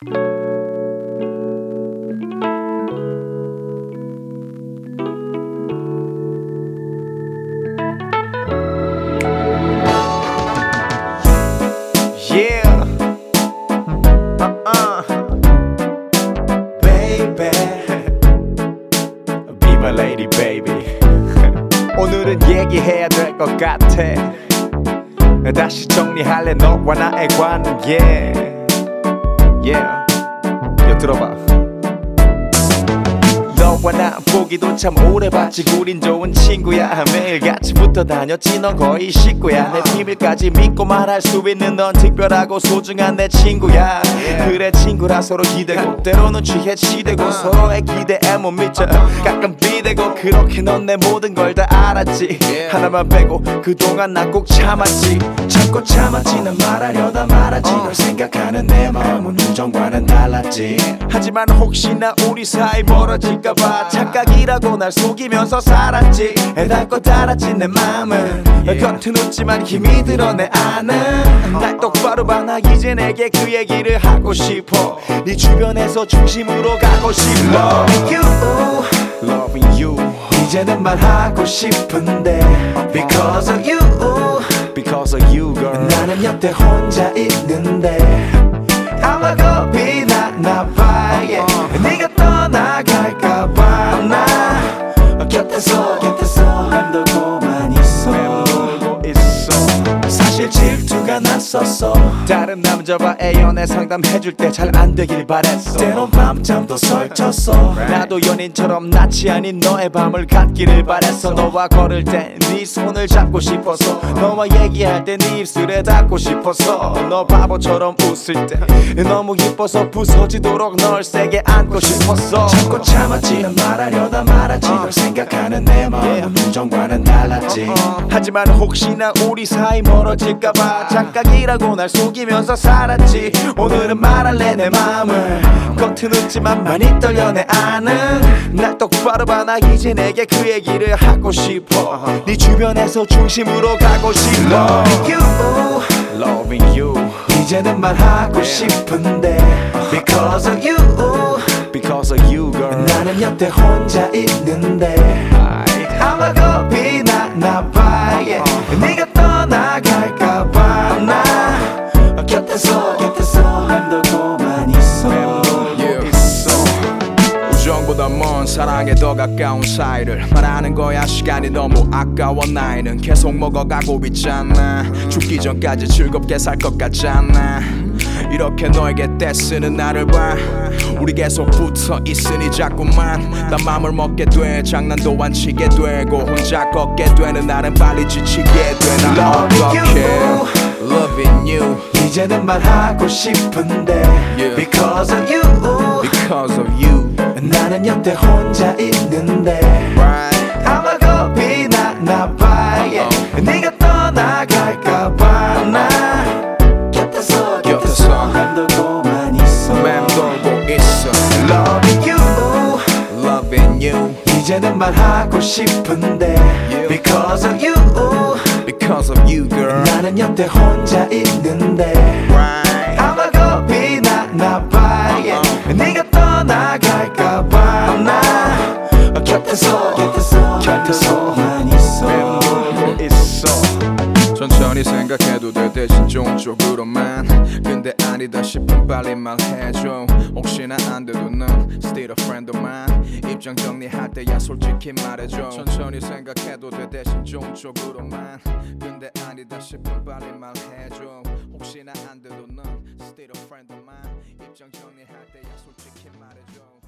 Baby, be my lady, baby. 오늘은 얘기해야 될 것 같아. 다시 정리할래 너와 나의 관계. Yeah, 야 들어봐. 너와 나 보기도 참 오래 봤지. 우린 좋은 친구야. 매일 같이 붙어 다녔지. 넌 거의 식구야. 내 비밀까지 믿고 말할 수 있는 넌 특별하고 소중한 내 친구야. 그래 친구라 서로 기대고 때로는 취해 치대고 서로의 기대에 못 미쳐 가끔 비대고 그렇게 넌 내 모든 걸 다 알았지. 하나만 빼고 그동안 나 꼭 참았지. 참고 참았지. 난 말하려다 말았지. 널 생각하는 내 마음은 우정과는 달랐지. 하지만 혹시나 우리 사이 멀어질까봐 착각이라고 날 속이면서 살았지. 애달고 달았지 내 마음은. 겉은 웃지만 힘이 들어 내 안은. 날 똑바로 봐. 나 이제 내게 그 얘기를 하고 싶어. 네 주변에서 중심으로 가고 싶어. Loving you, loving you. 이제는 말하고 싶은데 Because of you, because of you girl. 나는 옆에 혼자 있는데 아마 겁이 나봐. 네가 떠나갈까봐 나 곁에서 맴돌고만 있어. 사실 질투가 났었어. 다른 남자와의 연애 상담해줄 때 잘 안되길 바랬어. 때론 밤잠도 설쳤어. 나도 연인처럼 낯이 아닌 너의 밤을 갖기를 바랬어. 너와 걸을 때 네 손을 잡고 싶어서. 너와 얘기할 때 네 입술에 닿고 싶어서. 너 바보처럼 웃을 때 너무 예뻐서 부서지도록 널 세게 안고 싶었어. 참고 참았지. 난 말하려다 말았지. 널 생각하는 내 마음은 우정과는 달랐지. 하지만 혹시나 우리 사이 멀어질까봐 착각이라고 날 속이면서 살았지. 오늘은 말할래 내 마음을. 겉은 웃지만 많이 떨려 내 안은. 날 똑바로 봐. 나 이제 내게 그 얘기를 하고 싶어. 네 주변에서 중심으로 가고 싶어. Loving you, loving you. 이제는 말하고 싶은데 Because of you, because of you girl. 나는 옆에 혼자 있는데 아마 겁이 나봐. 네가 떠나갈까봐 나 곁에서 맴돌고만 있어. 우정보다 먼 사랑에 더 가까운 사이를 말하는 거야. 시간이 너무 아까워. 나이는 계속 먹어가고 있잖아. 죽기 전까지 즐겁게 살 것 같잖아. 이렇게 너에게 떼쓰는 나를 봐. 우리 계속 붙어 있으니 자꾸만 난 맘을 먹게 돼. 장난도 안 치게 되고 혼자 걷게 되는 나는 빨리 지치게 돼. 난 어떡해. Loving you. 이제는 말하고 싶은데 Because of you, because of you. 나는 옆에 혼자 있는데 아마 겁이 나봐. 네가 떠나갈까봐 나 곁에서 맴돌고만 있어. Loving you, loving you. 이제는 말하고 싶은데 Because of you, because of you girl. 나는 옆에 혼자 있는데 아마 겁이 나봐. 네가 떠나갈까봐 나 곁에서만 있어. 천천히 생각해도 돼. 대신 좋은 쪽으로만. 근데 아니다 싶으면 빨리 말해줘. 혹시나 안 돼도 넌 still a friend of mine. 입장 정리할 때야 솔직히 말해줘. 천천히 생각해도 돼. 대신 좋은 쪽으로만. 근데 아니다 싶으면 빨리 말해줘. 혹시나 안 돼도 넌 still a friend of mine. 입장 정리할 때야 솔직히 말해줘.